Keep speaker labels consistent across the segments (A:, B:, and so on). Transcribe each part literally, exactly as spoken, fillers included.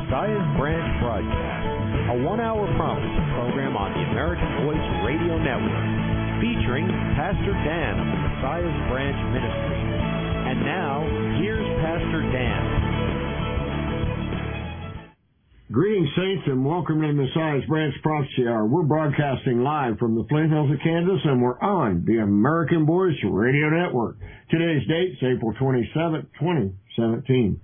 A: Messiah's Branch broadcast, a one-hour prophecy program on the American Voice Radio Network, featuring Pastor Dan of the Messiah's Branch Ministry. And now, here's Pastor Dan.
B: Greetings, saints, and welcome to the Messiah's Branch Prophecy Hour. We're broadcasting live from the Flint Hills of Kansas, and we're on the American Voice Radio Network. Today's date is April twenty-seventh, twenty seventeen.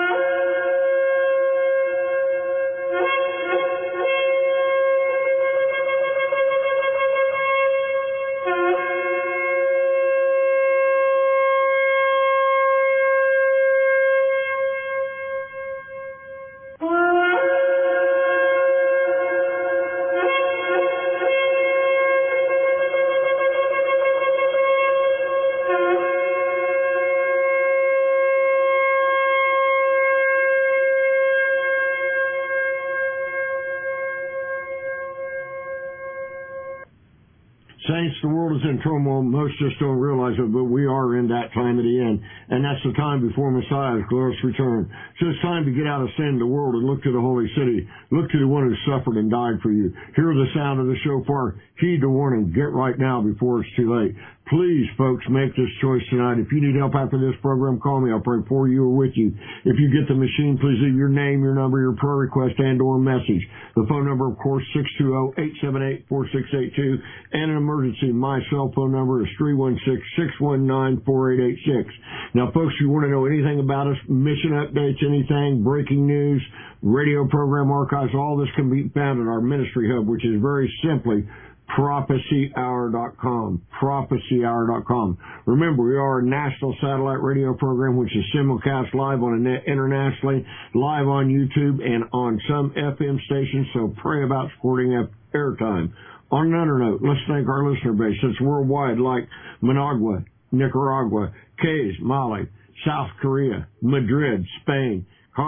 B: Saints, the world is in turmoil. Most just don't realize it, but we are in that time of the end. And that's the time before Messiah's glorious return. So it's time to get out of sin, the world, and look to the holy city. Look to the one who suffered and died for you. Hear the sound of the shofar. Heed the warning. Get right now before it's too late. Please, folks, make this choice tonight. If you need help after this program, call me. I'll pray for you or with you. If you get the machine, please leave your name, your number, your prayer request, and or message. The phone number, of course, six two zero, eight seven eight, four six eight two. And an emergency, my cell phone number is three one six, six one nine, four eight eight six. Now, folks, if you want to know anything about us, mission updates, anything, breaking news, radio program archives, all this can be found at our ministry hub, which is very simply prophecy hour dot com. prophecy hour dot com. Remember, we are a national satellite radio program which is simulcast live on the net internationally, live on YouTube, and on some F M stations, so pray about supporting airtime. On another note, let's thank our listener base. It's worldwide, like Managua, Nicaragua, Cayes, Mali, South Korea, Madrid, Spain,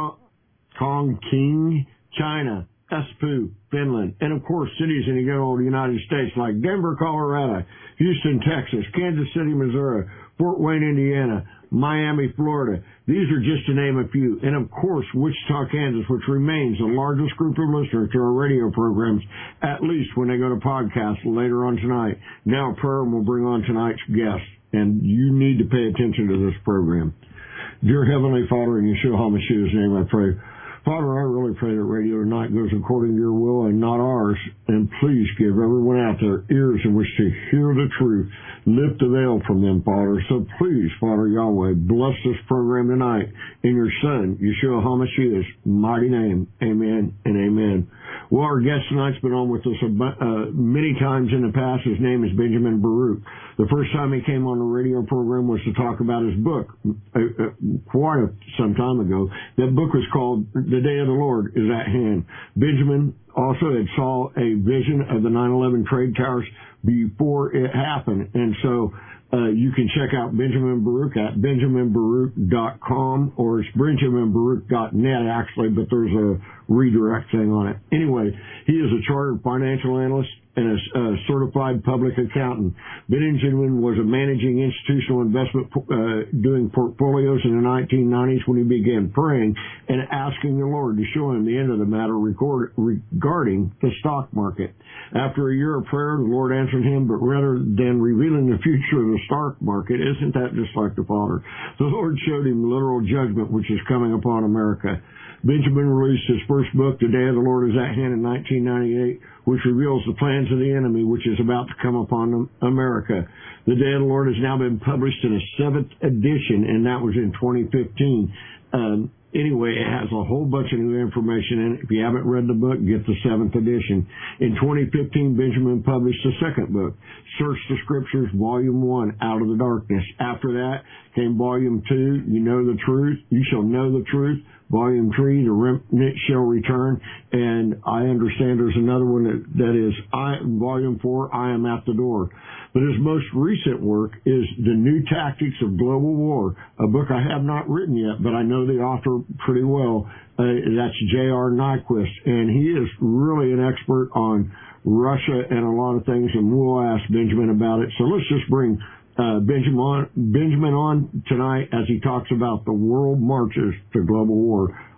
B: Chongqing, China, Espoo, Finland, and of course cities in the good old United States like Denver, Colorado, Houston, Texas, Kansas City, Missouri, Fort Wayne, Indiana, Miami, Florida. These are just to name a few. And of course, Wichita, Kansas, which remains the largest group of listeners to our radio programs, at least when they go to podcast later on tonight. Now prayer will bring on tonight's guest, and you need to pay attention to this program. Dear Heavenly Father, in Yeshua HaMashiach's name I pray. Father, I really pray that radio tonight goes according to your will and not ours. And please give everyone out there ears in which to hear the truth. Lift the veil from them, Father. So please, Father Yahweh, bless this program tonight in your Son, Yeshua HaMashiach's mighty name. Amen and amen. Well, our guest tonight's been on with us uh, many times in the past. His name is Benjamin Baruch. The first time he came on the radio program was to talk about his book uh, uh, quite some time ago. That book was called The Day of the Lord is at Hand. Benjamin also had saw a vision of the nine eleven trade towers before it happened. And so uh, you can check out Benjamin Baruch at benjamin baruch dot com, or it's benjamin baruch dot net actually, but there's a redirect thing on it. Anyway, he is a chartered financial analyst and a, a certified public accountant. Benjamin was a managing institutional investment uh, doing portfolios in the nineteen nineties when he began praying and asking the Lord to show him the end of the matter record, regarding the stock market. After a year of prayer, the Lord answered him, but rather than revealing the future of the stock market, isn't that just like the Father? The Lord showed him literal judgment which is coming upon America. Benjamin released his first book, The Day of the Lord is at Hand, in nineteen ninety-eight, which reveals the plans of the enemy, which is about to come upon America. The Day of the Lord has now been published in a seventh edition, and that was in twenty fifteen. Um, Anyway, it has a whole bunch of new information in it. If you haven't read the book, get the seventh edition. In twenty fifteen, Benjamin published the second book, Search the Scriptures, Volume one, Out of the Darkness. After that came Volume two, You Know the Truth, You Shall Know the Truth. Volume three, The Remnant Shall Return. And I understand there's another one that, that is I, Volume four, I Am at the Door. But his most recent work is The New Tactics of Global War, a book I have not written yet, but I know the author pretty well. Uh, that's J R Nyquist, and he is really an expert on Russia and a lot of things, and we'll ask Benjamin about it. So let's just bring uh, Benjamin on, Benjamin on tonight as he talks about the world marches to global war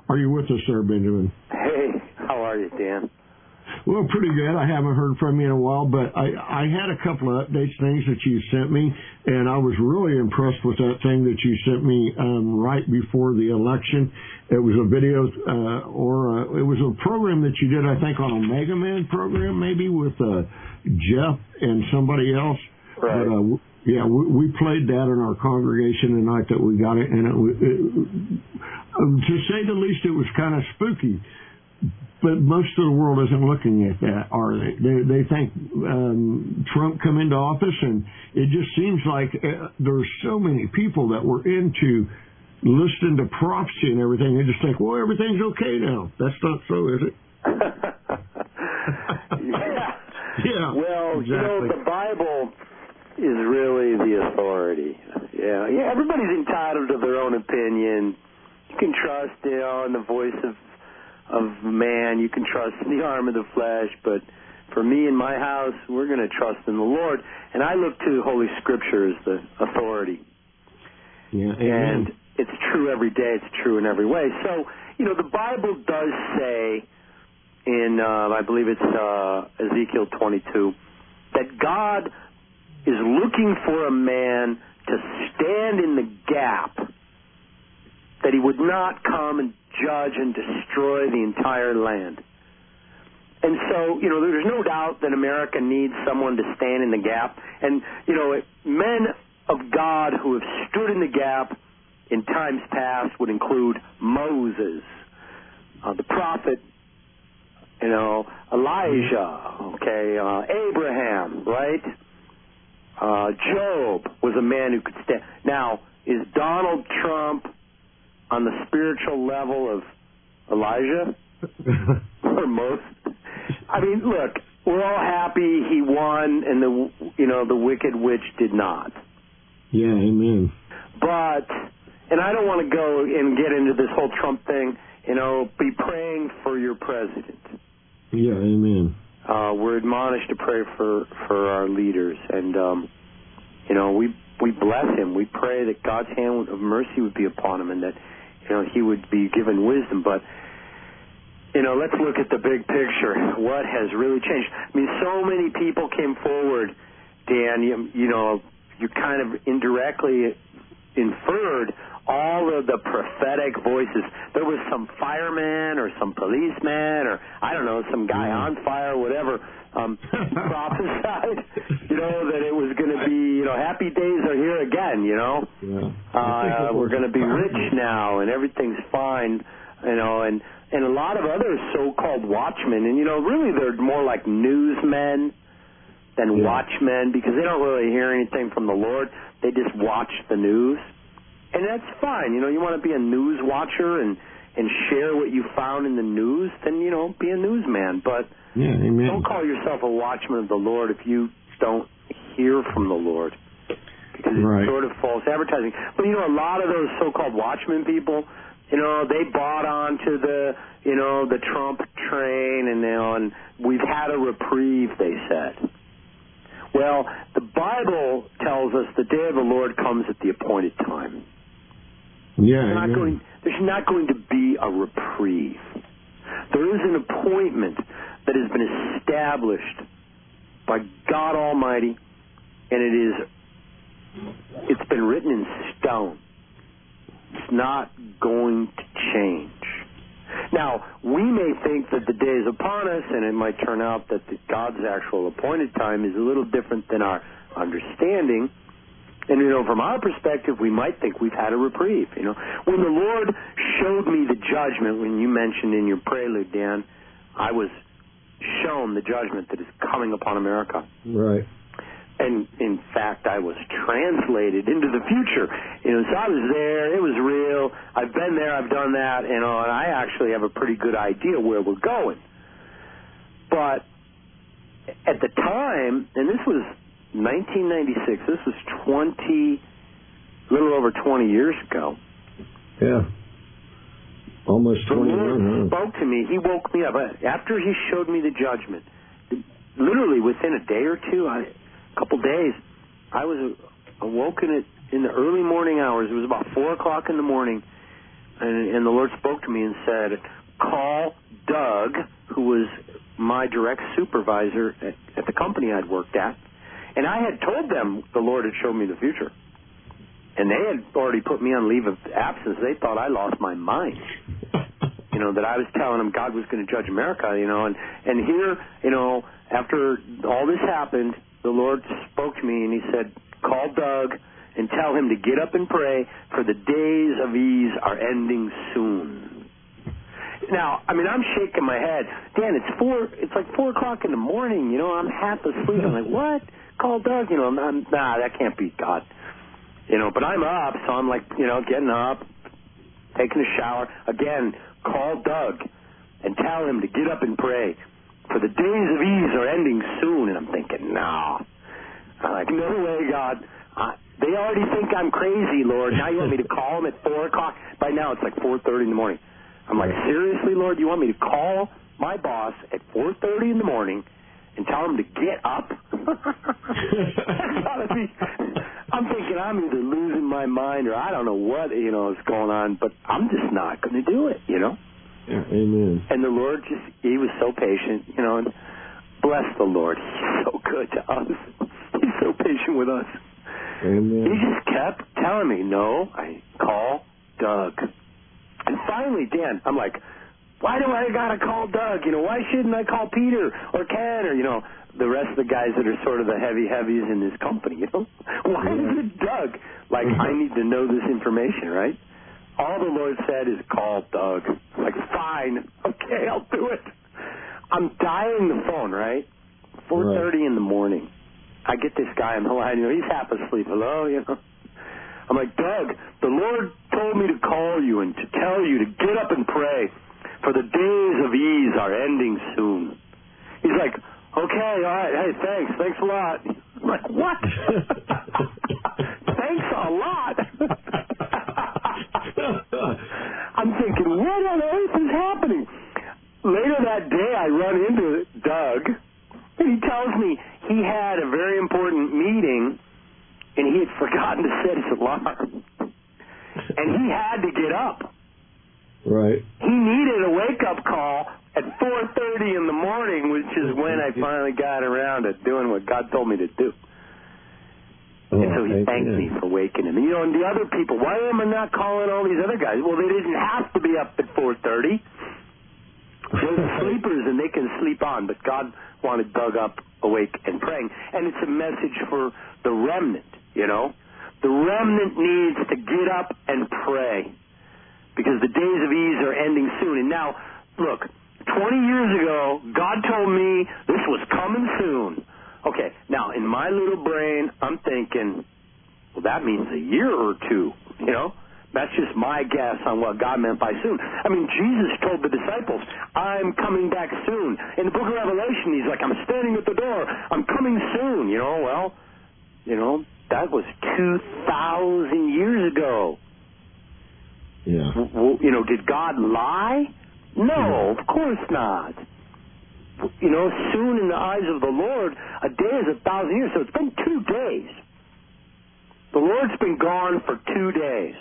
B: Are you with us, sir, Benjamin?
C: Hey, how are you, Dan?
B: Well, pretty good. I haven't heard from you in a while, but I, I had a couple of updates, things that you sent me, and I was really impressed with that thing that you sent me um, right before the election. It was a video, uh, or uh, it was a program that you did, I think, on a Mega Man program, maybe with uh, Jeff and somebody else.
C: Right.
B: But, uh, yeah, we, we played that in our congregation the night that we got it, and it, it, to say the least, it was kind of spooky. But most of the world isn't looking at that, are they? They, they think um, Trump come into office, and it just seems like uh, there's so many people that were into listening to prophecy and everything. They just think, well, everything's okay now. That's not so, is it?
C: yeah.
B: Yeah.
C: Well,
B: exactly.
C: you know, the Bible is really the authority. Yeah. Yeah. Everybody's entitled to their own opinion. You can trust, you know, in the voice of of man, you can trust in the arm of the flesh, but for me and my house, we're going to trust in the Lord. And I look to Holy Scripture as the authority.
B: Yeah,
C: and it's true every day. It's true in every way. So, you know, the Bible does say in, uh, I believe it's uh, Ezekiel twenty-two, that God is looking for a man to stand in the gap, that he would not come and judge and destroy the entire land. And so, you know, there's no doubt that America needs someone to stand in the gap. And, you know, men of God who have stood in the gap in times past would include Moses, uh, the prophet, you know, Elijah, okay, uh, Abraham, right? Uh, Job was a man who could stand. Now, is Donald Trump on the spiritual level of Elijah or most? I mean, look, we're all happy he won, and the you know the wicked witch did not.
B: Yeah, amen.
C: But, and I don't want to go and get into this whole Trump thing. You know, be praying for your president.
B: Yeah, amen.
C: Uh, we're admonished to pray for for our leaders, and um, you know we we bless him. We pray that God's hand of mercy would be upon him, and that you know he would be given wisdom. But you know, let's look at the big picture. What has really changed? I mean, so many people came forward, Dan. You, you know, you kind of indirectly inferred all of the prophetic voices. There was some fireman or some policeman or, I don't know, some guy on fire, whatever, um, prophesied, you know, that it was going to be, you know, happy days are here again, you know.
B: Yeah.
C: Uh, we're going to be rich now and everything's fine, you know, and, and a lot of other so-called watchmen, and, you know, really they're more like newsmen than
B: yeah.
C: watchmen because they don't really hear anything from the Lord. They just watch the news. And that's fine. You know, you want to be a news watcher and, and share what you found in the news, then, you know, be a newsman. But
B: yeah, amen.
C: Don't call yourself a watchman of the Lord if you don't hear from the Lord. Because
B: right.
C: it's sort of false advertising. But, you know, a lot of those so-called watchmen people, you know, they bought onto the, you know, the Trump train, and, you know, and we've had a reprieve, they said. Well, the Bible tells us the day of the Lord comes at the appointed time.
B: Yeah,
C: there's, not going, there's not going to be a reprieve. There is an appointment that has been established by God Almighty, and it is, it's been written in stone. It's not going to change. Now, we may think that the day is upon us, and it might turn out that the, God's actual appointed time is a little different than our understanding. And, you know, from our perspective, we might think we've had a reprieve. You know, when the Lord showed me the judgment, when you mentioned in your prelude, Dan, I was shown the judgment that is coming upon America.
B: Right.
C: And, in fact, I was translated into the future. You know, so I was there. It was real. I've been there. I've done that. You know, and I actually have a pretty good idea where we're going. But at the time, and this was nineteen ninety-six, this was twenty, a little over twenty years ago.
B: Yeah. Almost twenty years.
C: The Lord spoke to me. He woke me up. After he showed me the judgment, literally within a day or two, I... couple days, I was awoken at, in the early morning hours. It was about four o'clock in the morning and, and the Lord spoke to me and said, call Doug, who was my direct supervisor at, at the company I'd worked at. And I had told them the Lord had shown me the future. And they had already put me on leave of absence. They thought I lost my mind. You know, that I was telling them God was going to judge America, you know. And, and here, you know, after all this happened, the Lord spoke to me and he said, call Doug and tell him to get up and pray, for the days of ease are ending soon. Now, I mean, I'm shaking my head. Dan, it's four. It's like four o'clock in the morning. You know, I'm half asleep. I'm like, what? Call Doug. You know, I'm, I'm nah, that can't be God. You know, but I'm up, so I'm like, you know, getting up, taking a shower. Again, call Doug and tell him to get up and pray, for the days of ease are ending soon. And I'm thinking, no. I'm like, no way, God. Uh, they already think I'm crazy, Lord. Now you want me to call him at four o'clock? By now it's like four thirty in the morning. I'm like, seriously, Lord, you want me to call my boss at four thirty in the morning and tell him to get up? I'm thinking I'm either losing my mind or I don't know what, you know, is going on, but I'm just not going to do it, you know?
B: Yeah, amen.
C: And the Lord just, he was so patient, you know, and bless the Lord. He's so good to us. He's so patient with us.
B: Amen.
C: He just kept telling me, no, I call Doug. And finally, Dan, I'm like, why do I got to call Doug? You know, why shouldn't I call Peter or Ken or, you know, the rest of the guys that are sort of the heavy heavies in this company, you know? Why is it Doug? Like, I need to know this information, right? All the Lord said is call Doug. I'm like, fine. Okay, I'll do it. I'm dialing the phone, right? four thirty right. in the morning. I get this guy on the line, you know, he's half asleep. Hello, you know? I'm like, Doug, the Lord told me to call you and to tell you to get up and pray, for the days of ease are ending soon. He's like, okay, all right, hey, thanks, thanks a lot. I'm like, what? Thanks a lot? I'm thinking, what on earth is happening? Later that day, I run into Doug, and he tells me he had a very important meeting, and he had forgotten to set his alarm. And he had to get up.
B: Right.
C: He needed a wake-up call at four thirty in the morning, which is when I finally got around to doing what God told me to do. Oh, and so he thanked me for waking him. And, you know, and the other people, why am I not calling all these other guys? Well, they didn't have to be up at four thirty. They're sleepers, and they can sleep on. But God wanted Doug up, awake, and praying. And it's a message for the remnant, you know. The remnant needs to get up and pray, because the days of ease are ending soon. And now, look, twenty years ago, God told me this was coming soon. Okay, now, in my little brain, I'm thinking, well, that means a year or two, you know? That's just my guess on what God meant by soon. I mean, Jesus told the disciples, I'm coming back soon. In the book of Revelation, he's like, I'm standing at the door. I'm coming soon, you know? Well, you know, that was two thousand years ago.
B: Yeah.
C: W- you know, did God lie? No, of course not. You know, soon in the eyes of the Lord, a day is a thousand years, so it's been two days. The Lord's been gone for two days.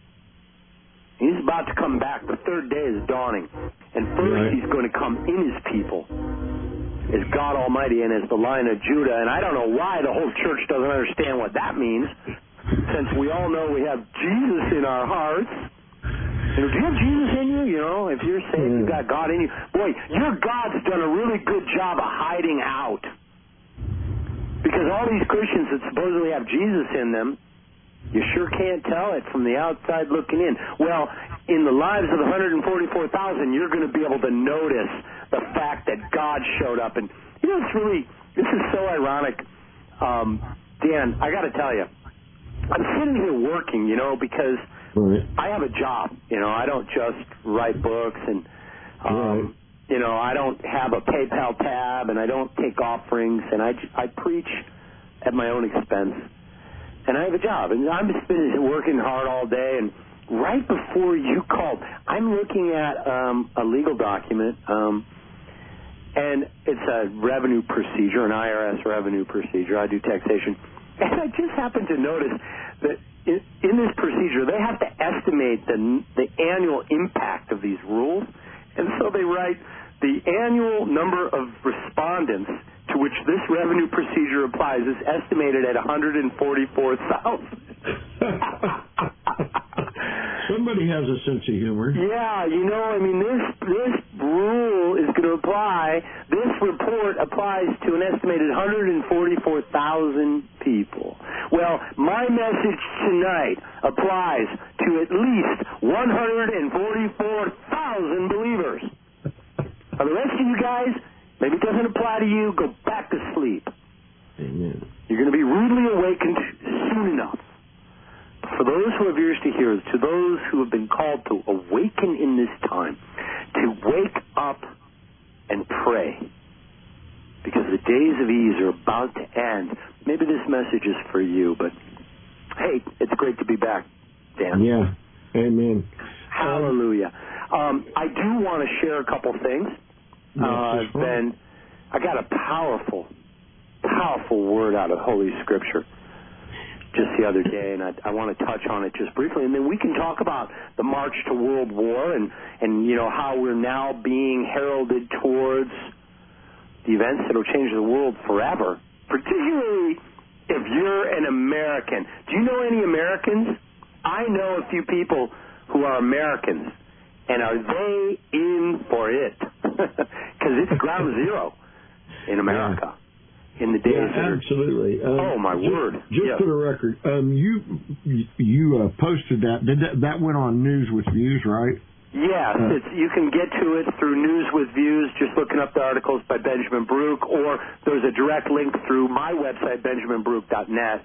C: He's about to come back. The third day is dawning. And first right. he's going to come in his people as God Almighty and as the Lion of Judah. And I don't know why the whole church doesn't understand what that means, since we all know we have Jesus in our hearts. You know, do you have Jesus in you? You know, if you're saved, you've got God in you. Boy, your God's done a really good job of hiding out. Because all these Christians that supposedly have Jesus in them, you sure can't tell it from the outside looking in. Well, in the lives of the one hundred forty-four thousand, you're going to be able to notice the fact that God showed up. And, you know, it's really, this is so ironic. Um, Dan, I got to tell you, I'm sitting here working, you know, because right. I have a job. You know, I don't just write books and, um, right. you know, I don't have a PayPal tab and I don't take offerings, and I, I preach at my own expense. And I have a job, and I'm just been working hard all day. And right before you called, I'm looking at um, a legal document, um, and it's a revenue procedure, an I R S revenue procedure. I do taxation. And I just happened to notice that in, in this procedure, they have to estimate the, the annual impact of these rules. And so they write the annual number of respondents to which this revenue procedure applies is estimated at one hundred forty-four thousand.
B: Somebody has a sense of humor.
C: Yeah, you know, I mean, this this rule is going to apply, this report applies to an estimated one hundred forty-four thousand people. Well, my message tonight applies to at least one hundred forty-four thousand believers. Now, the rest of you guys, maybe it doesn't apply to you, go back to sleep.
B: Amen.
C: You're going to be rudely awakened soon enough. For those who have ears to hear, to those who have been called to awaken in this time, to wake up and pray, because the days of ease are about to end. Maybe this message is for you, but hey, it's great to be back, Dan.
B: Yeah, amen.
C: Hallelujah. Um, I do want to share a couple things. Uh, then I got a powerful, powerful word out of Holy Scripture just the other day, and I, I want to touch on it just briefly, and then we can talk about the march to world war and, and you know, how we're now being heralded towards the events that will change the world forever, particularly if you're an American. Do you know any Americans? I know a few people who are Americans, and are they in for it? Because it's ground zero in America. Yeah. In the days
B: yeah, absolutely. Um,
C: oh my
B: just,
C: word!
B: Just
C: yeah.
B: for the record, um, you you uh, posted that. Did that that went on News with Views, right?
C: Yes, uh, it's, you can get to it through News with Views, just looking up the articles by Benjamin Brook, or there's a direct link through my website, benjamin brook dot net.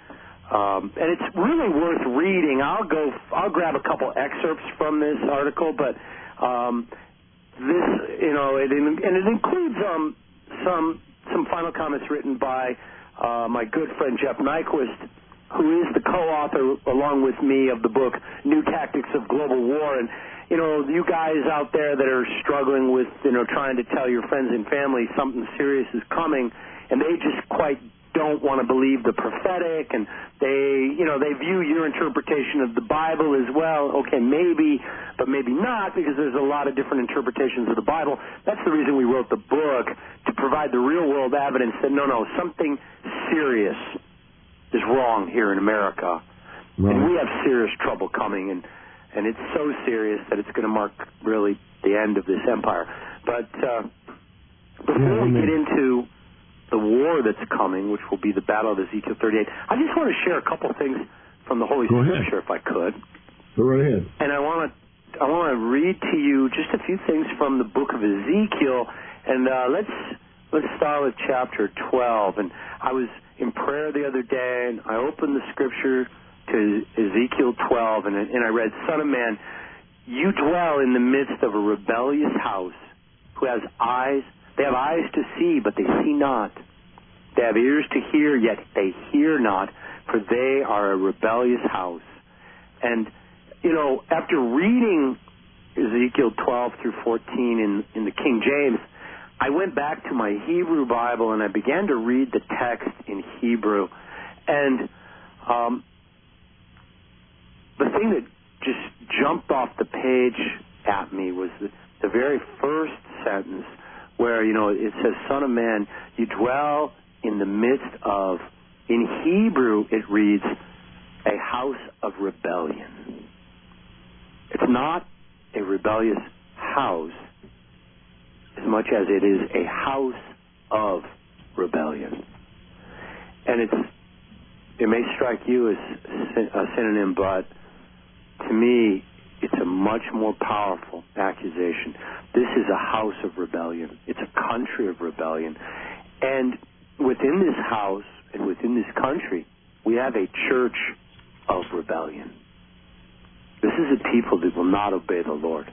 C: Um, and it's really worth reading. I'll go. I'll grab a couple excerpts from this article, but um, this, you know, it and it includes um, some. some final comments written by uh, my good friend Jeff Nyquist, who is the co-author, along with me, of the book New Tactics of Global War. And, you know, you guys out there that are struggling with, you know, trying to tell your friends and family something serious is coming, and they just quite don't want to believe the prophetic, and they, you know, they view your interpretation of the Bible as well. Okay, maybe, but maybe not, because there's a lot of different interpretations of the Bible. That's the reason we wrote the book, to provide the real-world evidence that, no, no, something serious is wrong here in America. Right. And we have serious trouble coming, and, and it's so serious that it's going to mark, really, the end of this empire. But uh, before yeah, we get into the war that's coming, which will be the Battle of Ezekiel thirty-eight, I just want to share a couple things from the Holy
B: Go
C: Scripture,
B: ahead.
C: if I could.
B: Go right ahead.
C: And I want to I want to read to you just a few things from the book of Ezekiel, and uh, let's let's start with chapter twelve. And I was in prayer the other day, and I opened the Scripture to Ezekiel twelve, and, and I read, Son of man, you dwell in the midst of a rebellious house who has eyes. They have eyes to see, but they see not. They have ears to hear, yet they hear not, for they are a rebellious house. And, you know, after reading Ezekiel twelve through fourteen in, in the King James, I went back to my Hebrew Bible and I began to read the text in Hebrew. And um, the thing that just jumped off the page at me was the, the very first sentence, where, you know, it says, Son of man, you dwell in the midst of, in Hebrew it reads, a house of rebellion. It's not a rebellious house as much as it is a house of rebellion. And it's, it may strike you as a synonym, but to me, it's a much more powerful accusation. This is a house of rebellion. It's a country of rebellion. And within this house and within this country, we have a church of rebellion. This is a people that will not obey the Lord.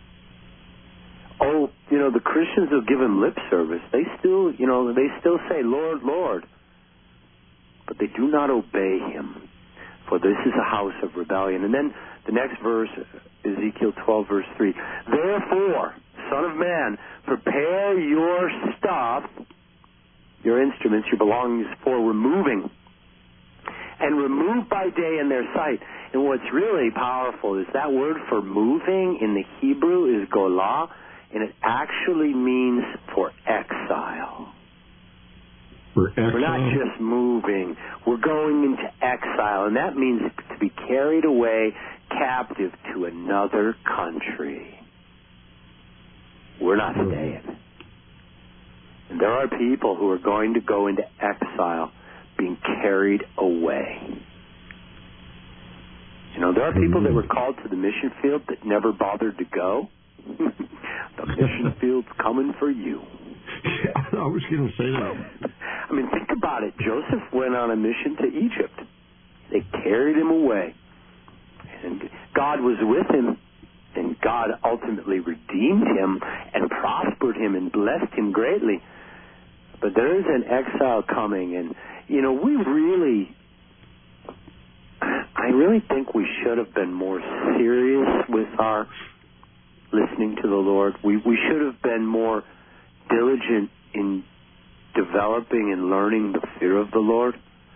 C: Oh, you know, the Christians who give him lip service, they still, you know, they still say, Lord, Lord. But they do not obey him. For this is a house of rebellion. And then the next verse, Ezekiel twelve, verse three. Therefore, Son of man, prepare your stuff, your instruments, your belongings for removing. and removed by day in their sight. And what's really powerful is that word for moving in the Hebrew is golah, and it actually means for exile.
B: For exile?
C: We're not just moving. We're going into exile, and that means to be carried away captive to another country. We're not staying. And there are people who are going to go into exile, being carried away. You know, there are people that were called to the mission field that never bothered to go. The mission field's coming for you.
B: Yeah, I was going to say that.
C: I mean, think about it. Joseph went on a mission to Egypt. They carried him away. And God was with him, and God ultimately redeemed him and prospered him and blessed him greatly. But there is an exile coming, and, you know, we really, I really think we should have been more serious with our listening to the Lord. We, we should have been more diligent in developing and learning the fear of the Lord.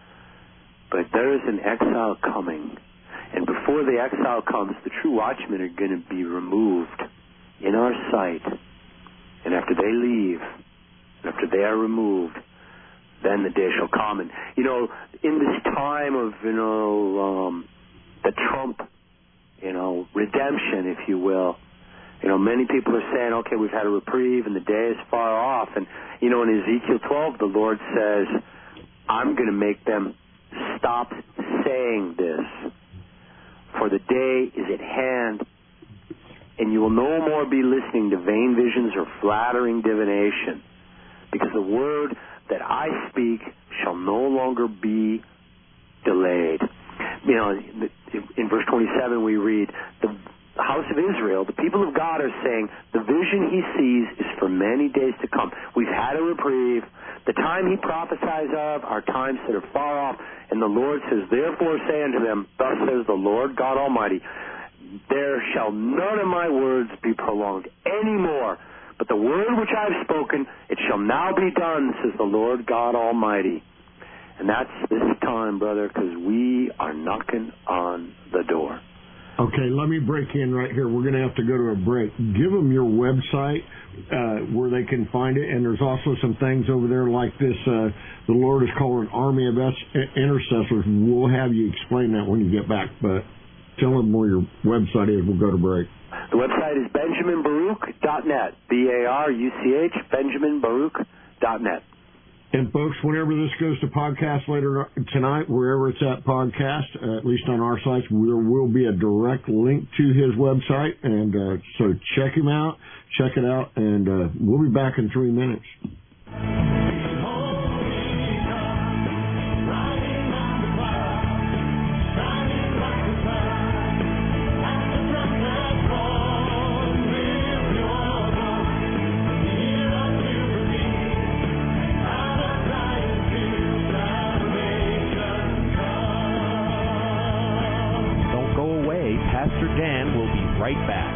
C: But there is an exile coming. And before the exile comes, the true watchmen are going to be removed in our sight. And after they leave, and after they are removed, then the day shall come. And, you know, in this time of, you know, um, the Trump, you know, redemption, if you will, you know, many people are saying, okay, we've had a reprieve and the day is far off. And, you know, in Ezekiel twelve, the Lord says, I'm going to make them stop saying this. For the day is at hand, and you will no more be listening to vain visions or flattering divination, because the word that I speak shall no longer be delayed. You know, in verse twenty-seven we read, the house of Israel, the people of God are saying, the vision he sees is for many days to come. We've had a reprieve. The time he prophesies of are times that are far off. And the Lord says, therefore say unto them, thus says the Lord God Almighty, there shall none of my words be prolonged any more. But the word which I have spoken, it shall now be done, says the Lord God Almighty. And that's this time, brother, because we are knocking on the door.
B: Okay, let me break in right here. We're going to have to go to a break. Give them your website uh, where they can find it, and there's also some things over there like this. Uh, the Lord is called an army of intercessors. We'll have you explain that when you get back, but tell them where your website is. We'll go to break.
C: The website is benjamin baruch dot net, B A R U C H, benjamin baruch dot net.
B: And, folks, whenever this goes to podcast later tonight, wherever it's at podcast, uh, at least on our sites, there will be a direct link to his website. And uh, so check him out, check it out, and uh, we'll be back in three minutes.
A: Pastor Dan will be right back.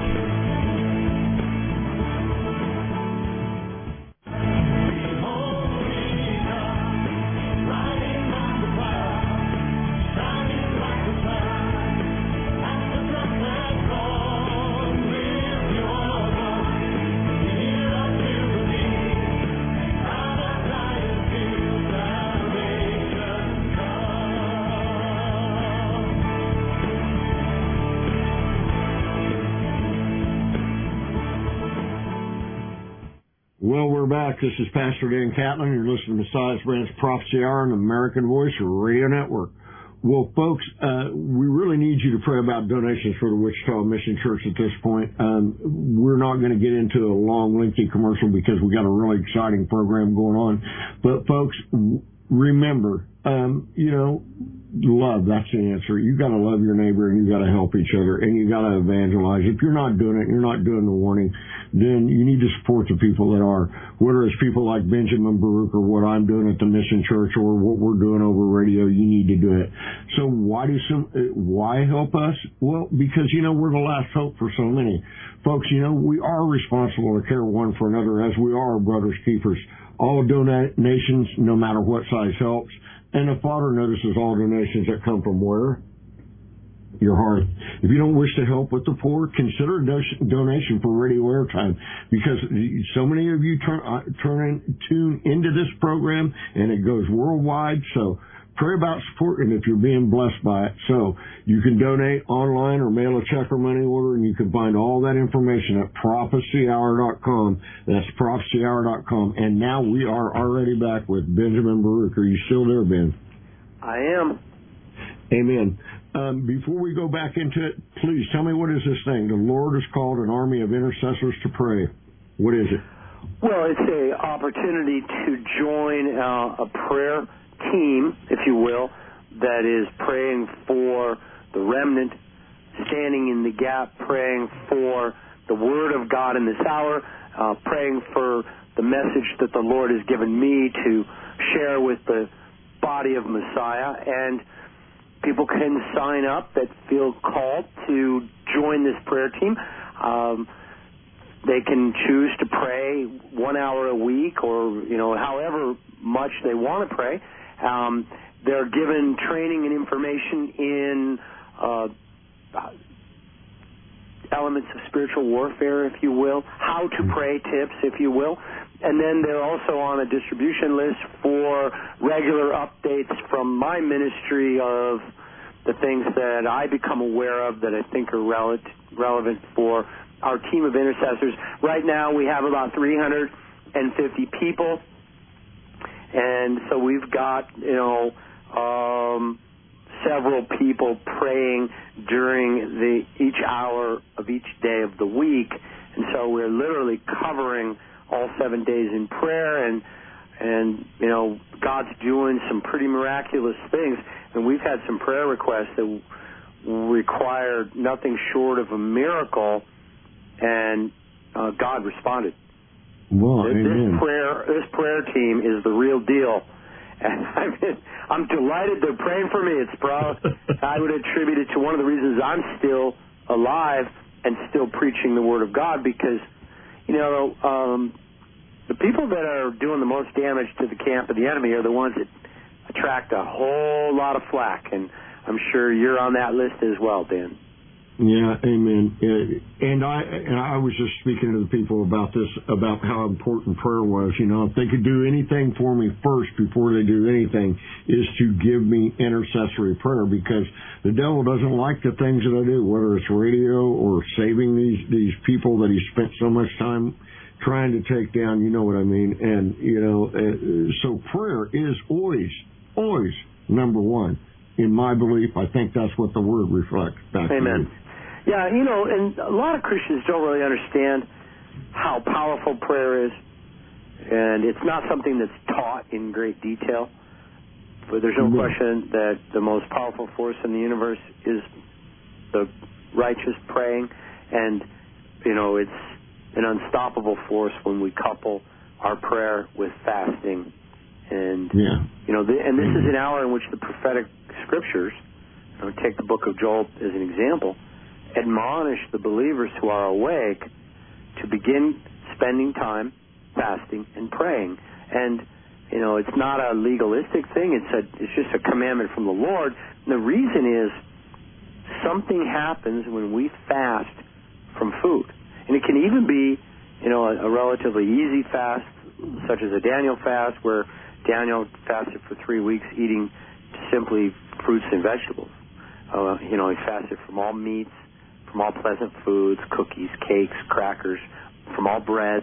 B: Well, we're back. This is Pastor Dan Catlin. You're listening to Messiah's Branch Prophecy Hour on the American Voice Radio Network. Well, folks, uh, we really need you to pray about donations for the Wichita Mission Church at this point. Um, we're not going to get into a long, lengthy commercial because we got a really exciting program going on. But, folks, remember, um, you know, love, that's the answer. You got to love your neighbor and you got to help each other and you got to evangelize. If you're not doing it, you're not doing the warning, then you need to support the people that are, whether it's people like Benjamin Baruch or what I'm doing at the Mission Church or what we're doing over radio, you need to do it. So why do some, why help us? Well, because, you know, we're the last hope for so many. Folks, you know, we are responsible to care one for another as we are brothers keepers. All donations, no matter what size, helps. And the Father notices all donations that come from where? Your heart. If you don't wish to help with the poor, consider a do- donation for radio airtime, because so many of you turn, uh, turn in, tune into this program, and it goes worldwide. So pray about supporting if you're being blessed by it. So you can donate online or mail a check or money order, and you can find all that information at prophecy hour dot com. That's prophecy hour dot com. And now we are already back with Benjamin Baruch. Are you still there, Ben?
C: I am.
B: Amen. Um, before we go back into it, please tell me, what is this thing? The Lord has called an army of intercessors to pray. What is it?
C: Well, it's an opportunity to join uh, a prayer team, if you will, that is praying for the remnant, standing in the gap, praying for the Word of God in this hour, uh, praying for the message that the Lord has given me to share with the body of Messiah. And people can sign up that feel called to join this prayer team. Um, they can choose to pray one hour a week, or, you know, however much they want to pray. Um, they're given training and information in uh, elements of spiritual warfare, if you will, how to pray tips, if you will. And then they're also on a distribution list for regular updates from my ministry of the things that I become aware of that I think are rele- relevant for our team of intercessors. Right now we have about three hundred fifty people, and so we've got, you know, um, several people praying during the each hour of each day of the week, and so we're literally covering all seven days in prayer, and and you know, God's doing some pretty miraculous things, and we've had some prayer requests that required nothing short of a miracle, and uh, God responded.
B: Well,
C: this,
B: amen.
C: this prayer, this prayer team is the real deal, and I'm, I'm delighted they're praying for me. It's probably, I would attribute it to one of the reasons I'm still alive and still preaching the Word of God, because, you know, um, the people that are doing the most damage to the camp of the enemy are the ones that attract a whole lot of flack, and I'm sure you're on that list as well, Dan.
B: Yeah, amen. And I and I was just speaking to the people about this, about how important prayer was. You know, if they could do anything for me first before they do anything, is to give me intercessory prayer, because the devil doesn't like the things that I do, whether it's radio or saving these these people that he spent so much time trying to take down. You know what I mean? And, you know, uh, so prayer is always, always number one. In my belief, I think that's what the Word reflects back.
C: Amen. Yeah, you know, and a lot of Christians don't really understand how powerful prayer is, and it's not something that's taught in great detail. But there's no mm-hmm. question that the most powerful force in the universe is the righteous praying, and, you know, it's an unstoppable force when we couple our prayer with fasting. And,
B: yeah.
C: you know, the, and this mm-hmm. is an hour in which the prophetic scriptures, you know, take the book of Joel as an example, admonish the believers who are awake to begin spending time fasting and praying. And, you know, it's not a legalistic thing. It's a, it's just a commandment from the Lord. And the reason is something happens when we fast from food. And it can even be, you know, a, a relatively easy fast, such as a Daniel fast, where Daniel fasted for three weeks eating simply fruits and vegetables. Uh, you know, he fasted from all meats, from all pleasant foods, cookies, cakes, crackers, from all breads.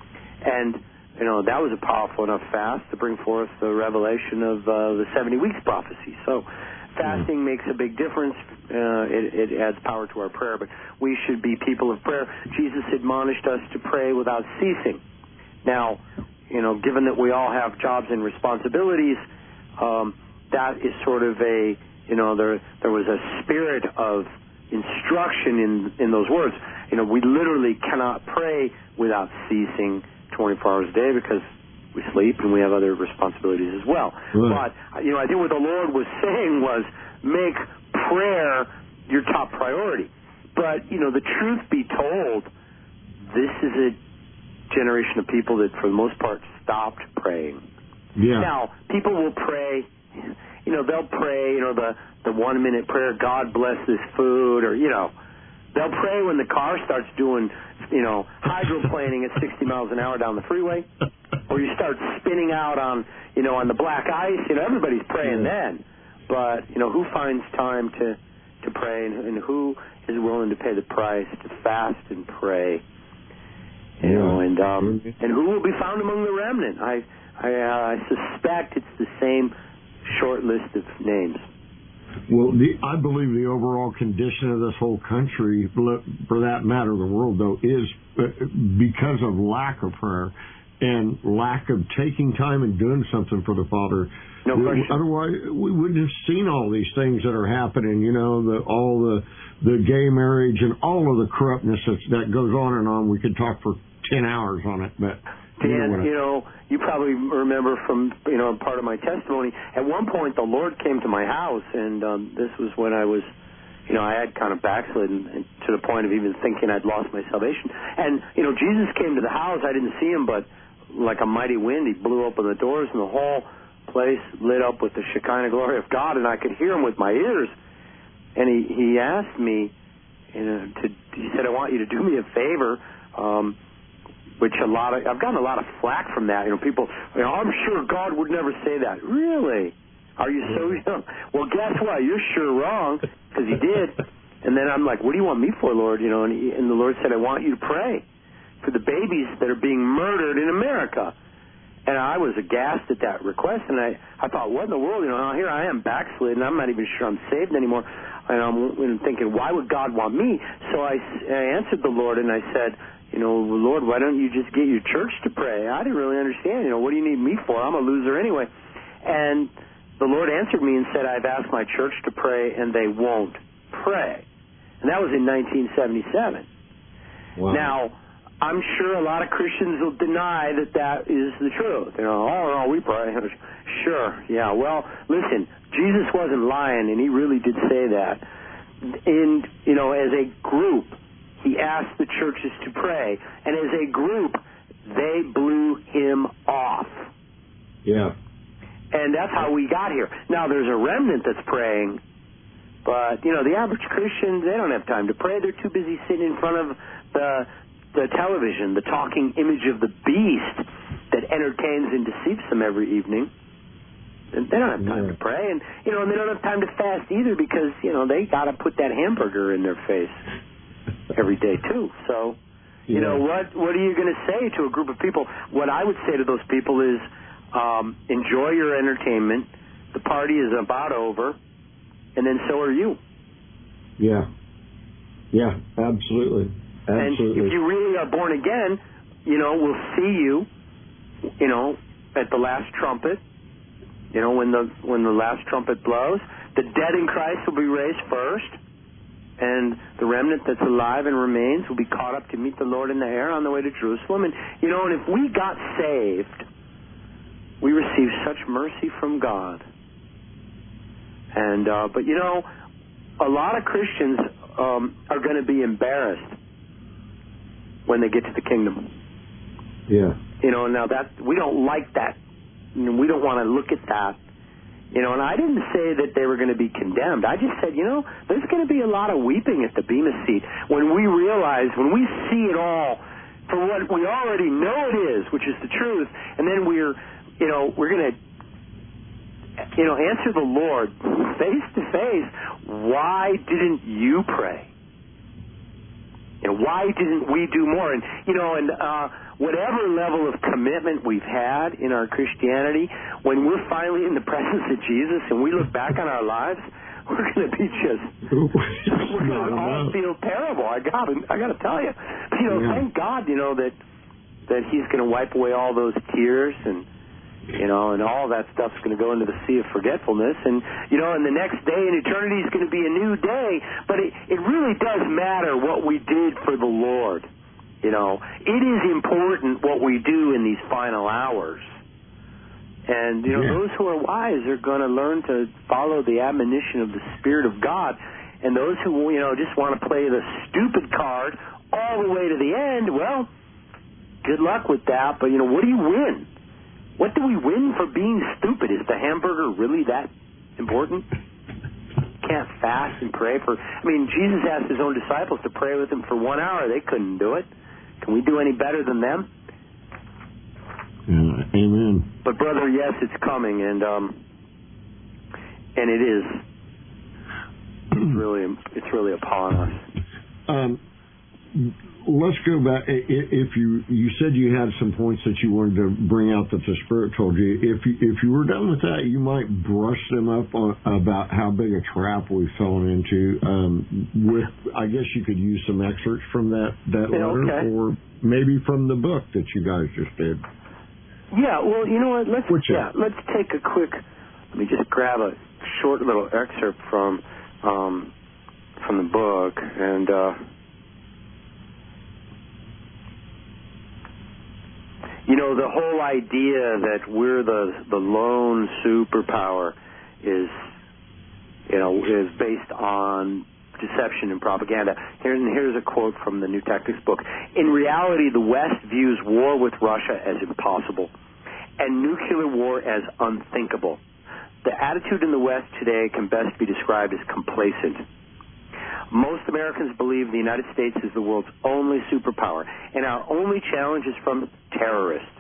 C: And, you know, that was a powerful enough fast to bring forth the revelation of uh, the seventy weeks prophecy. So fasting mm-hmm. makes a big difference. Uh, it, it adds power to our prayer, but we should be people of prayer. Jesus admonished us to pray without ceasing. Now, you know, given that we all have jobs and responsibilities, um, that is sort of a, you know, there there was a spirit of instruction in in those words. You know, we literally cannot pray without ceasing twenty-four hours a day, because we sleep and we have other responsibilities as well. Right. But, you know, I think what the Lord was saying was make prayer your top priority. But, you know, the truth be told, this is a generation of people that, for the most part, stopped praying.
B: Yeah.
C: Now, people will pray you know, they'll pray, you know, the, the one-minute prayer, God bless this food, or, you know, they'll pray when the car starts doing, you know, hydroplaning at sixty miles an hour down the freeway, or you start spinning out on, you know, on the black ice. You know, everybody's praying yeah. then. But, you know, who finds time to, to pray, and, and who is willing to pay the price to fast and pray? You yeah. know, and um, and who will be found among the remnant? I I, uh, I suspect it's the same short list of names.
B: Well, the, I believe the overall condition of this whole country, for that matter, the world, though, is because of lack of prayer and lack of taking time and doing something for the Father.
C: No question.
B: Otherwise, we wouldn't have seen all these things that are happening. You know, the, all the the gay marriage and all of the corruptness that's, that goes on and on. We could talk for ten hours on it, but.
C: Dan, you know, you probably remember from, you know, part of my testimony, at one point the Lord came to my house, and um, this was when I was, you know, I had kind of backslidden to the point of even thinking I'd lost my salvation. And, you know, Jesus came to the house. I didn't see him, but like a mighty wind, he blew open the doors, and the whole place lit up with the Shekinah glory of God, and I could hear him with my ears. And he, he asked me, you know, to, he said, I want you to do me a favor, um, which a lot of, I've gotten a lot of flack from that. You know, people, you know, I'm sure God would never say that. Really? Are you so young? Well, guess what? You're sure wrong, because he did. And then I'm like, what do you want me for, Lord? You know, and, he, and the Lord said, I want you to pray for the babies that are being murdered in America. And I was aghast at that request, and I, I thought, what in the world? You know, now here I am backslid, and I'm not even sure I'm saved anymore. And I'm thinking, why would God want me? So I, I answered the Lord, and I said, you know, Lord, why don't you just get your church to pray? I didn't really understand. You know, what do you need me for? I'm a loser anyway. And the Lord answered me and said, I've asked my church to pray, and they won't pray. And that was in nineteen seventy-seven. Wow. Now, I'm sure a lot of Christians will deny that that is the truth. You know, oh, no, we pray. Sure, yeah. Well, listen, Jesus wasn't lying, and he really did say that. And, you know, as a group, he asked the churches to pray, and as a group, they blew him off.
B: Yeah.
C: And that's how we got here. Now, there's a remnant that's praying, but, you know, the average Christian, they don't have time to pray. They're too busy sitting in front of the the television, the talking image of the beast that entertains and deceives them every evening. And they don't have time yeah. to pray. And, you know, and they don't have time to fast either because, you know, they got to put that hamburger in their face every day, too. So, you yeah. know, what what are you going to say to a group of people? What I would say to those people is um, enjoy your entertainment. The party is about over, and then so are you.
B: Yeah. Yeah, absolutely. Absolutely.
C: And if you really are born again, you know, we'll see you, you know, at the last trumpet, you know, when the when the last trumpet blows. The dead in Christ will be raised first, and the remnant that's alive and remains will be caught up to meet the Lord in the air on the way to Jerusalem. And, you know, and if we got saved, we received such mercy from God. And, uh, but, you know, a lot of Christians um, are going to be embarrassed when they get to the kingdom.
B: Yeah.
C: You know, now that, we don't like that. You know, we don't want to look at that. You know, and I didn't say that they were going to be condemned. I just said, you know, there's going to be a lot of weeping at the Bema seat when we realize, when we see it all for what we already know it is, which is the truth, and then we're, you know, we're going to, you know, answer the Lord face to face, why didn't you pray? You know, why didn't we do more? And, you know, and uh, whatever level of commitment we've had in our Christianity, when we're finally in the presence of Jesus and we look back on our lives, we're going to be just, we're going to all feel terrible. I got I got to tell you. You know, yeah. Thank God, you know, that, that he's going to wipe away all those tears and, you know, and all that stuff's going to go into the sea of forgetfulness. And, you know, and the next day in eternity is going to be a new day. But it, it really does matter what we did for the Lord. You know, it is important what we do in these final hours. And, you know, yeah. those who are wise are going to learn to follow the admonition of the Spirit of God. And those who, you know, just want to play the stupid card all the way to the end, well, good luck with that. But, you know, what do you win? What do we win for being stupid? Is the hamburger really that important? Can't fast and pray for... I mean, Jesus asked his own disciples to pray with him for one hour. They couldn't do it. Can we do any better than them?
B: Yeah, amen.
C: But, brother, yes, it's coming, and um, and it is. It's really, it's really upon us.
B: Um, let's go back. If you you said you had some points that you wanted to bring out that the Spirit told you, if you, if you were done with that, you might brush them up on about how big a trap we've fallen into. Um, with I guess you could use some excerpts from that that
C: yeah,
B: letter,
C: okay.
B: or maybe from the book that you guys just did.
C: Yeah, well, you know what? Let's
B: Which
C: yeah, let's take a quick. Let me just grab a short little excerpt from um, from the book, and uh, you know, the whole idea that we're the the lone superpower is, you know, is based on deception and propaganda. Here, and here's a quote from the New Tactics book. In reality, the West views war with Russia as impossible and nuclear war as unthinkable. The attitude in the West today can best be described as complacent. Most Americans believe the United States is the world's only superpower, and our only challenge is from terrorists.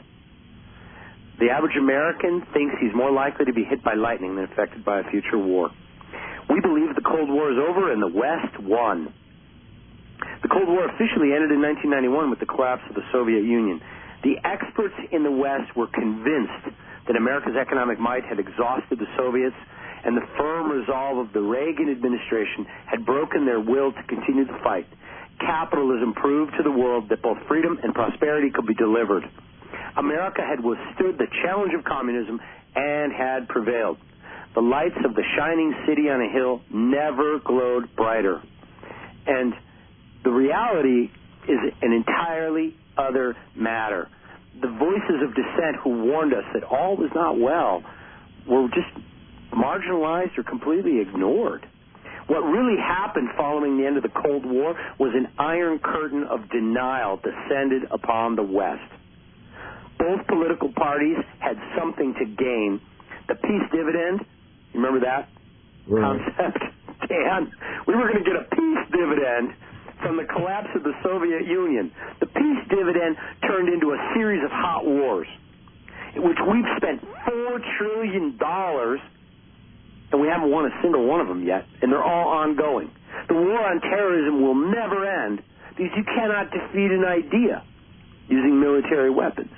C: The average American thinks he's more likely to be hit by lightning than affected by a future war. We believe the Cold War is over and the West won. The Cold War officially ended in nineteen ninety-one with the collapse of the Soviet Union. The experts in the West were convinced that America's economic might had exhausted the Soviets, and the firm resolve of the Reagan administration had broken their will to continue the fight. Capitalism proved to the world that both freedom and prosperity could be delivered. America had withstood the challenge of communism and had prevailed. The lights of the shining city on a hill never glowed brighter. And the reality is an entirely other matter. The voices of dissent who warned us that all was not well were just marginalized or completely ignored. What really happened following the end of the Cold War was an iron curtain of denial descended upon the West. Both political parties had something to gain. The peace dividend, you remember that
B: right.
C: concept, Dan? We were going to get a peace dividend from the collapse of the Soviet Union. The peace dividend turned into a series of hot wars, in which we've spent four trillion dollars, and we haven't won a single one of them yet, and they're all ongoing. The war on terrorism will never end because you cannot defeat an idea using military weapons.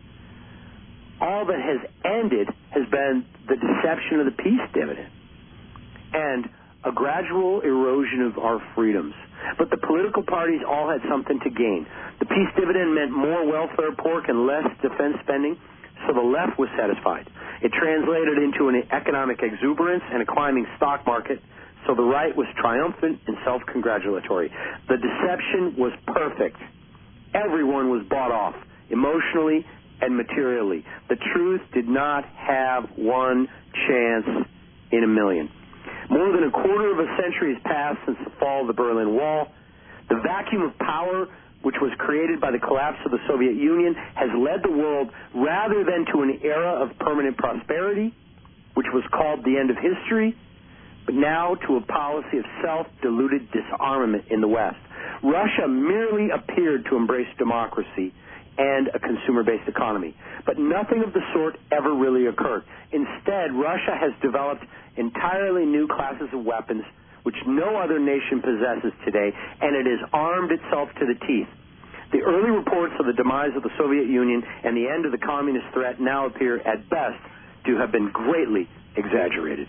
C: All that has ended has been the deception of the peace dividend and a gradual erosion of our freedoms. But the political parties all had something to gain. The peace dividend meant more welfare pork and less defense spending, so the left was satisfied. It translated into an economic exuberance and a climbing stock market, so the right was triumphant and self-congratulatory. The deception was perfect. Everyone was bought off, emotionally and materially. The truth did not have one chance in a million. More than a quarter of a century has passed since the fall of the Berlin Wall. The vacuum of power, which was created by the collapse of the Soviet Union, has led the world rather than to an era of permanent prosperity, which was called the end of history, but now to a policy of self-deluded disarmament in the West. Russia merely appeared to embrace democracy and a consumer-based economy, but nothing of the sort ever really occurred. Instead, Russia has developed entirely new classes of weapons which no other nation possesses today, and it has armed itself to the teeth. The early reports of the demise of the Soviet Union and the end of the communist threat now appear, at best, to have been greatly exaggerated.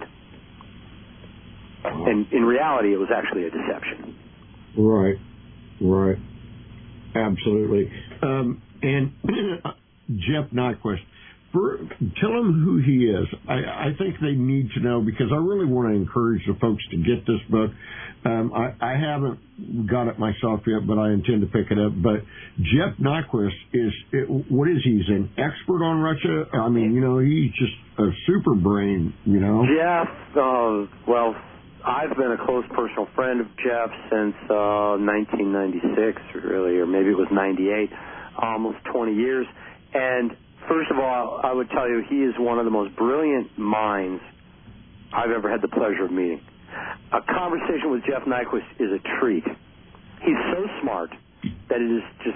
C: And in reality, it was actually a deception.
B: Right, right. Absolutely. Um, and Jeff Nyquist, for, tell them who he is. I, I think they need to know, because I really want to encourage the folks to get this book. Um, I, I haven't got it myself yet, but I intend to pick it up. But Jeff Nyquist is, it, what is he? He's an expert on Russia? I mean, you know, he's just a super brain, you know?
C: Jeff, uh, well, I've been a close personal friend of Jeff since uh, nineteen ninety-six, really, or maybe it was ninety-eight, almost twenty years. And First of all, I would tell you he is one of the most brilliant minds I've ever had the pleasure of meeting. A conversation with Jeff Nyquist is a treat. He's so smart that it is just,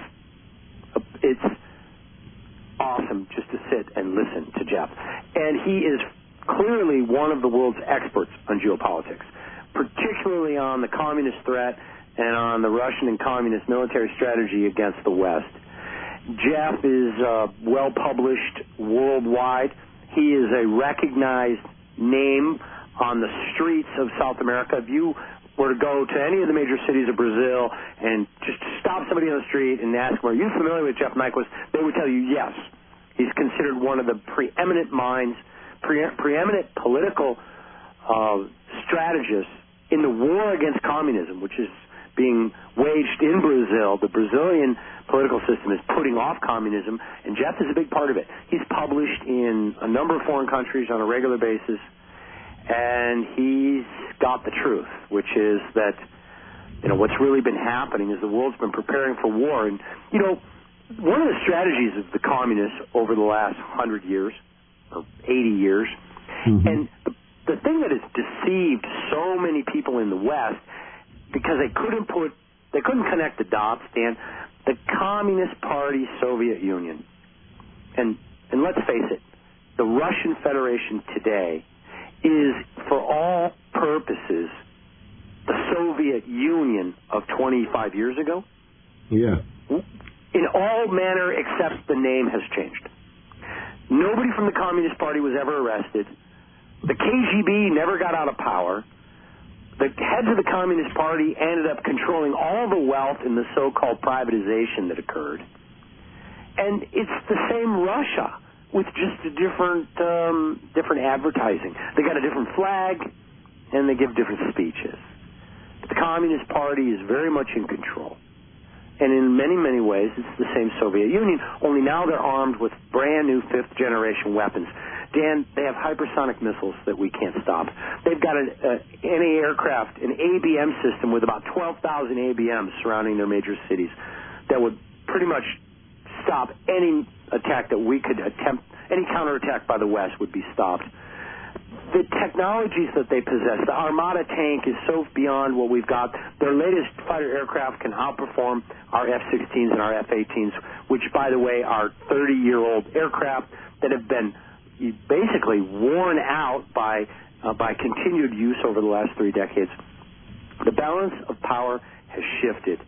C: it's awesome just to sit and listen to Jeff. And he is clearly one of the world's experts on geopolitics, particularly on the communist threat and on the Russian and communist military strategy against the West. Jeff is uh, well-published worldwide. He is a recognized name on the streets of South America. If you were to go to any of the major cities of Brazil and just stop somebody on the street and ask them, are you familiar with Jeff Nyquist, they would tell you yes. He's considered one of the preeminent minds, pre- preeminent political uh, strategists in the war against communism, which is being waged in Brazil. The Brazilian political system is putting off communism, and Jeff is a big part of it. He's published in a number of foreign countries on a regular basis, and he's got the truth, which is that, you know, what's really been happening is the world's been preparing for war. And, you know, one of the strategies of the communists over the last hundred years, or eighty years, mm-hmm. and the, the thing that has deceived so many people in the West, because they couldn't put, they couldn't connect the dots, Dan, the Communist Party Soviet Union, and and let's face it, the Russian Federation today is, for all purposes, the Soviet Union of twenty-five years ago.
B: Yeah.
C: In all manner except the name has changed. Nobody from the Communist Party was ever arrested. The K G B never got out of power. The heads of the Communist Party ended up controlling all the wealth in the so-called privatization that occurred. And it's the same Russia with just a different um, different advertising. They got a different flag, and they give different speeches. But the Communist Party is very much in control. And in many, many ways, it's the same Soviet Union, only now they're armed with brand-new fifth-generation weapons. Dan, they have hypersonic missiles that we can't stop. They've got an anti-aircraft, an A B M system with about twelve thousand A B Ms surrounding their major cities that would pretty much stop any attack that we could attempt. Any counterattack by the West would be stopped. The technologies that they possess, the Armada tank is so beyond what we've got. Their latest fighter aircraft can outperform our F sixteens and our F eighteens, which, by the way, are thirty-year-old aircraft that have been basically worn out by uh, by continued use over the last three decades. The balance of power has shifted,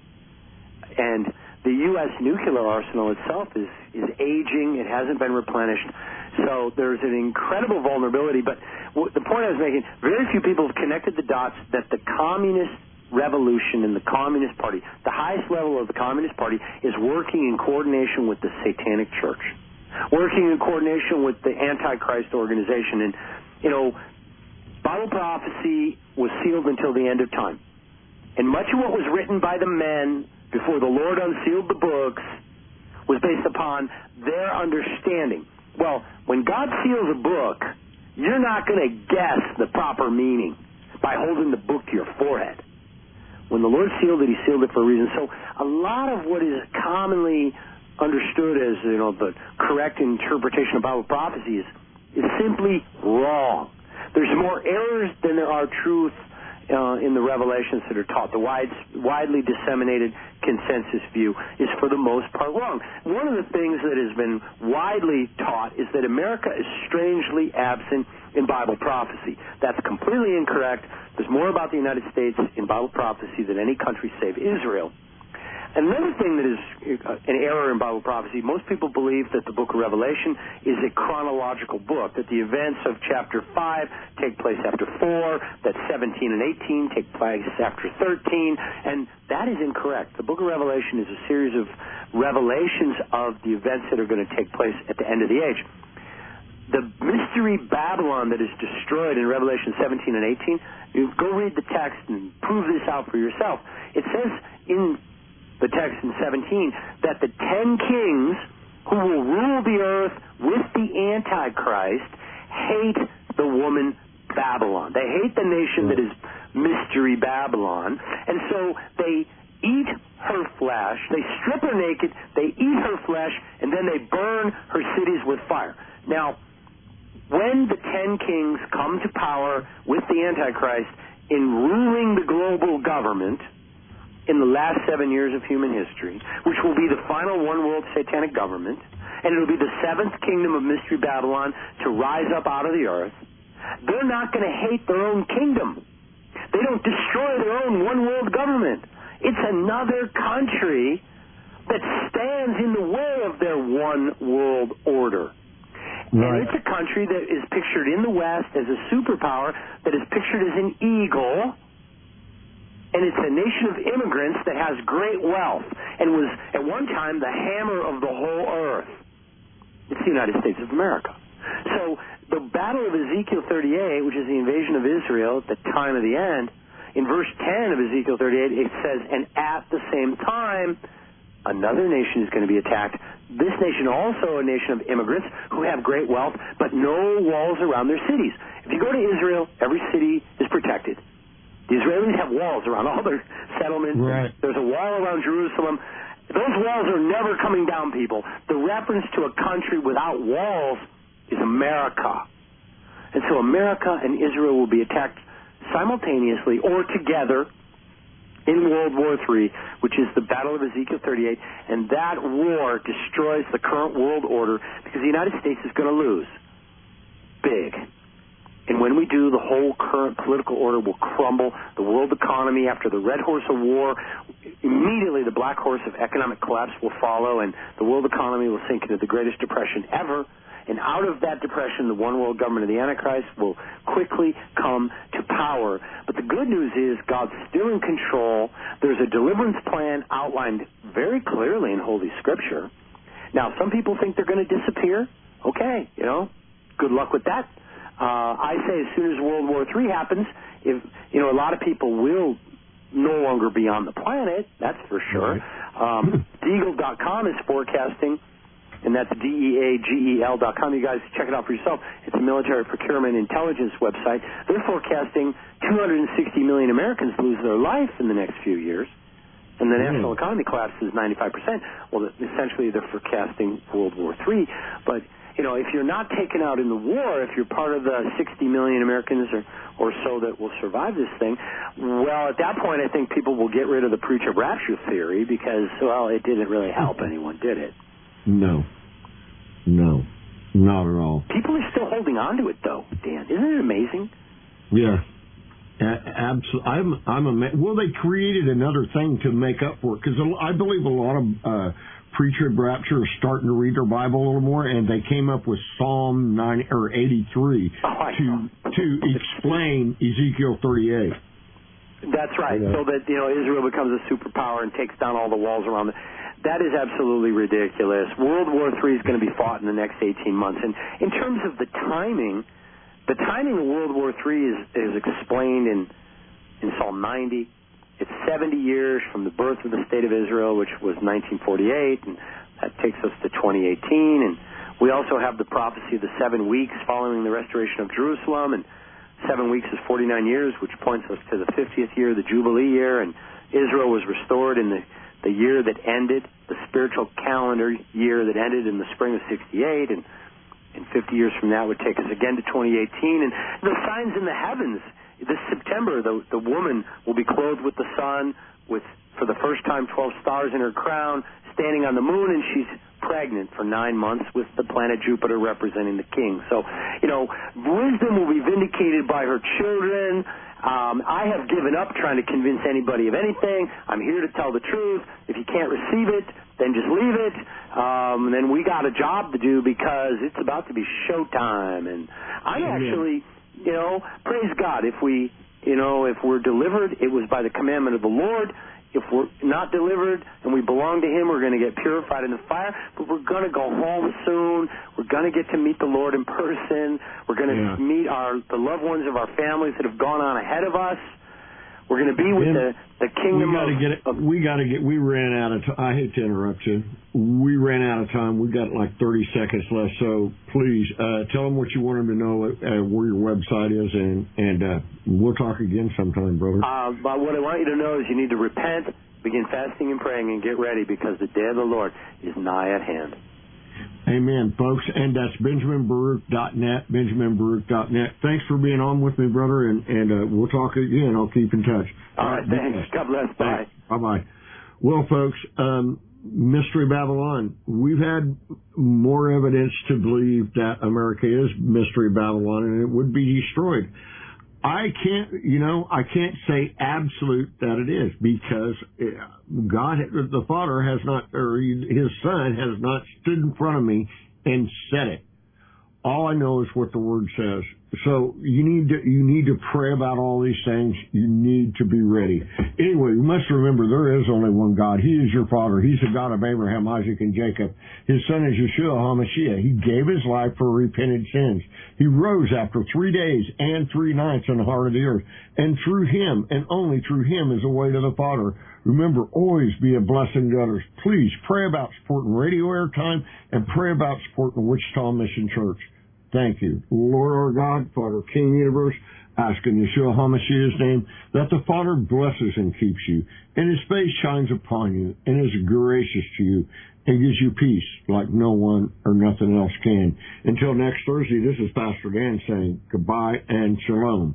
C: and the U S nuclear arsenal itself is, is aging. It hasn't been replenished. So there's an incredible vulnerability. But w- the point I was making, very few people have connected the dots that the communist revolution in the Communist Party, the highest level of the Communist Party, is working in coordination with the Satanic Church, working in coordination with the Antichrist organization. And, you know, Bible prophecy was sealed until the end of time. And much of what was written by the men before the Lord unsealed the books was based upon their understanding. Well, when God seals a book, you're not going to guess the proper meaning by holding the book to your forehead. When the Lord sealed it, He sealed it for a reason. So a lot of what is commonly understood as, you know, the correct interpretation of Bible prophecy is, is simply wrong. There's more errors than there are truth uh, in the revelations that are taught. The wide, widely disseminated consensus view is for the most part wrong. One of the things that has been widely taught is that America is strangely absent in Bible prophecy. That's completely incorrect. There's more about the United States in Bible prophecy than any country save Israel. Another thing that is an error in Bible prophecy, most people believe that the book of Revelation is a chronological book, that the events of chapter five take place after four, that seventeen and eighteen take place after thirteen, and that is incorrect. The book of Revelation is a series of revelations of the events that are going to take place at the end of the age. The mystery Babylon that is destroyed in Revelation seventeen and eighteen, you go read the text and prove this out for yourself. It says in the text in seventeen, that the ten kings who will rule the earth with the Antichrist hate the woman Babylon. They hate the nation that is mystery Babylon, and so they eat her flesh, they strip her naked, they eat her flesh, and then they burn her cities with fire. Now, when the ten kings come to power with the Antichrist in ruling the global government in the last seven years of human history, which will be the final one-world satanic government, and it will be the seventh kingdom of Mystery Babylon to rise up out of the earth, they're not going to hate their own kingdom. They don't destroy their own one-world government. It's another country that stands in the way of their one-world order. Right. And it's a country that is pictured in the West as a superpower, that is pictured as an eagle, and it's a nation of immigrants that has great wealth and was, at one time, the hammer of the whole earth. It's the United States of America. So the Battle of Ezekiel thirty-eight, which is the invasion of Israel at the time of the end, in verse ten of Ezekiel thirty-eight, it says, and at the same time, another nation is going to be attacked. This nation also a nation of immigrants who have great wealth, but no walls around their cities. If you go to Israel, every city is protected. The Israelis have walls around all their settlements.
B: Right.
C: There's a wall around Jerusalem. Those walls are never coming down, people. The reference to a country without walls is America. And so America and Israel will be attacked simultaneously or together in World War Three, which is the Battle of Ezekiel thirty-eight, and that war destroys the current world order because the United States is going to lose. Big. And when we do, the whole current political order will crumble. The world economy, after the red horse of war, immediately the black horse of economic collapse will follow, and the world economy will sink into the greatest depression ever. And out of that depression, the one world government of the Antichrist will quickly come to power. But the good news is God's still in control. There's a deliverance plan outlined very clearly in Holy Scripture. Now, some people think they're going to disappear. Okay, you know, good luck with that. Uh, I say as soon as World War Three happens, if you know, a lot of people will no longer be on the planet, that's for sure. Um, Deagle dot com is forecasting, and that's D E A G E L dot com. You guys check it out for yourself. It's a military procurement intelligence website. They're forecasting two hundred sixty million Americans lose their life in the next few years, and the mm. national economy collapses ninety-five percent. Well, essentially, they're forecasting World War Three. But, you know, if you're not taken out in the war, if you're part of the sixty million Americans or, or so that will survive this thing, well, at that point, I think people will get rid of the preacher rapture theory because, well, it didn't really help anyone, did it?
B: No. No. Not at all.
C: People are still holding on to it, though, Dan. Isn't it amazing?
B: Yeah. A- absolutely. I'm, I'm ama- well, they created another thing to make up for it, because I believe a lot of uh, pre-trib rapture are starting to read their Bible a little more, and they came up with Psalm nine or eighty-three
C: oh,
B: to to explain Ezekiel thirty-eight.
C: That's right. Yeah. So that, you know, Israel becomes a superpower and takes down all the walls around it. That is absolutely ridiculous. World War Three is going to be fought in the next eighteen months. And in terms of the timing, the timing of World War Three is, is explained in, in Psalm ninety. It's seventy years from the birth of the State of Israel, which was nineteen forty-eight, and that takes us to twenty eighteen. And we also have the prophecy of the seven weeks following the restoration of Jerusalem, and seven weeks is forty-nine years, which points us to the fiftieth year, the Jubilee year, and Israel was restored in the the year that ended, the spiritual calendar year that ended in the spring of sixty-eight, and, and fifty years from that would take us again to twenty eighteen. And the signs in the heavens, this September, the, the woman will be clothed with the sun, with, for the first time, twelve stars in her crown, standing on the moon, and she's pregnant for nine months with the planet Jupiter representing the king. So, you know, wisdom will be vindicated by her children. Um, I have given up trying to convince anybody of anything. I'm here to tell the truth. If you can't receive it, then just leave it. Um, and then we got a job to do because it's about to be showtime. And I actually, you know, praise God. If we, you know, if we're delivered, it was by the commandment of the Lord. If we're not delivered and we belong to Him, we're going to get purified in the fire. But we're going to go home soon. We're going to get to meet the Lord in person. We're going to yeah. meet our the loved ones of our families that have gone on ahead of us. We're going to be with the, the kingdom
B: we gotta
C: of,
B: get it.
C: of...
B: We got to get... We ran out of time. I hate to interrupt you. We ran out of time. We got like thirty seconds left. So please uh, tell them what you want them to know, uh, where your website is, and, and uh, we'll talk again sometime, brother.
C: Uh, but what I want you to know is you need to repent, begin fasting and praying and get ready because the day of the Lord is nigh at hand.
B: Amen, folks. And that's Benjamin Baruch dot net, Benjamin Baruch dot net. Thanks for being on with me, brother, and, and uh, we'll talk again. I'll keep in touch.
C: All right, thanks. God bless. Bye.
B: Bye-bye. Well, folks, um, Mystery Babylon. We've had more evidence to believe that America is Mystery Babylon and it would be destroyed. I can't, you know, I can't say absolute that it is because God, the Father has not, or His Son has not stood in front of me and said it. All I know is what the Word says. So you need to, you need to pray about all these things. You need to be ready. Anyway, you must remember there is only one God. He is your Father. He's the God of Abraham, Isaac, and Jacob. His Son is Yeshua HaMashiach. He gave His life for repented sins. He rose after three days and three nights in the heart of the earth. And through Him, and only through Him, is the way to the Father. Remember, always be a blessing to others. Please pray about supporting radio airtime and pray about supporting Wichita Mission Church. Thank you. Lord our God, Father, King Universe, ask in Yeshua HaMashiach's name that the Father blesses and keeps you, and His face shines upon you, and is gracious to you, and gives you peace like no one or nothing else can. Until next Thursday, this is Pastor Dan saying goodbye and shalom.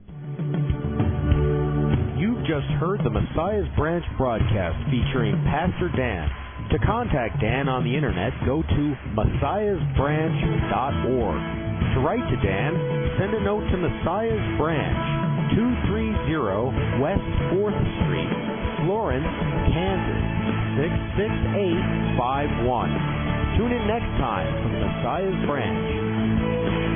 A: You've just heard the Messiah's Branch broadcast featuring Pastor Dan. To contact Dan on the internet, go to messiahs branch dot org. To write to Dan, send a note to Messiah's Branch, two thirty West fourth Street, Florence, Kansas, six six eight five one. Tune in next time for Messiah's Branch.